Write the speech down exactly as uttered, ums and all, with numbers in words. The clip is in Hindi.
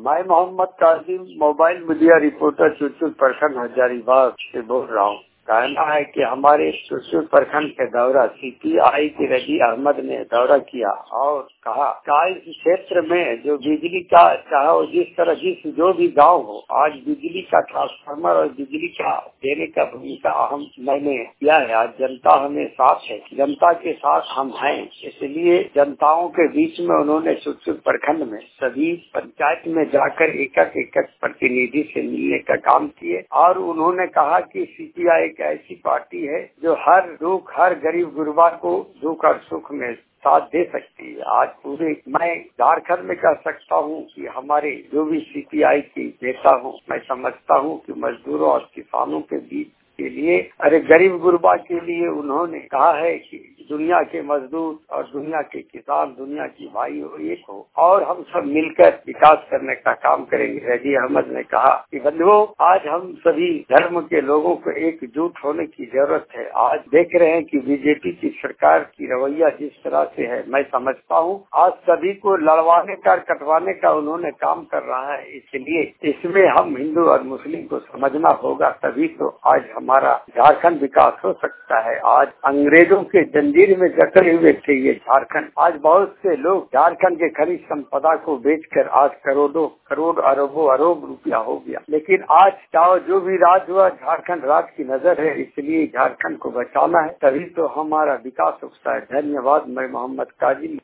मैं Mohammad Qasim mobile media reporter Chuchul प्रखंड हजारीबाग से बोल रहा हूँ। कहना है कि हमारे चुचुल प्रखंड के दौरा सीपीआई के रजी अहमद ने दौरा किया और कहा कि इस क्षेत्र में जो बिजली का चाहे जिस तरह जिस जो भी गांव हो, आज बिजली का ट्रांसफार्मर और बिजली का देने का भूमिका अहम मैंने किया है। आज जनता हमें साथ है, जनता के साथ हम हैं, इसलिए जनताओं के बीच में उन्होंने चुचुल प्रखंड में सभी पंचायत में जाकर एक एक प्रतिनिधि से मिलने का काम किए और उन्होंने कहा कि सीपीआई एक ऐसी पार्टी है जो हर दुख हर गरीब गुरबा को दुख और सुख में साथ दे सकती है। आज पूरे मैं झारखंड में कह सकता हूँ कि हमारे जो भी सीपीआई के नेता हूँ, मैं समझता हूँ कि मजदूरों और किसानों के बीच के लिए अरे गरीब गुरबा के लिए उन्होंने कहा है कि दुनिया के मजदूर और दुनिया के किसान, दुनिया की भाई हो एक हो और हम सब मिलकर विकास करने का काम करेंगे। रजी अहमद ने कहा कि बंधुओं, आज हम सभी धर्म के लोगों को एकजुट होने की जरूरत है। आज देख रहे हैं कि बीजेपी की सरकार की रवैया जिस तरह से है, मैं समझता हूँ आज सभी को लड़वाने का कटवाने का उन्होंने काम कर रहा है। इसलिए इसमें हम हिंदू और मुस्लिम को समझना होगा, तभी तो आज हमारा झारखंड विकास हो सकता है। आज अंग्रेजों के जंजीर में जकड़े हुए थे ये झारखंड, आज बहुत से लोग झारखंड के खनिज संपदा को बेचकर आज करोड़ों करोड़ अरबों अरब रुपया हो गया, लेकिन आज चाहे जो भी राज हुआ, झारखंड राज की नजर है, इसलिए झारखंड को बचाना है, तभी तो हमारा विकास हो सकता है। धन्यवाद। मैं मोहम्मद कासिम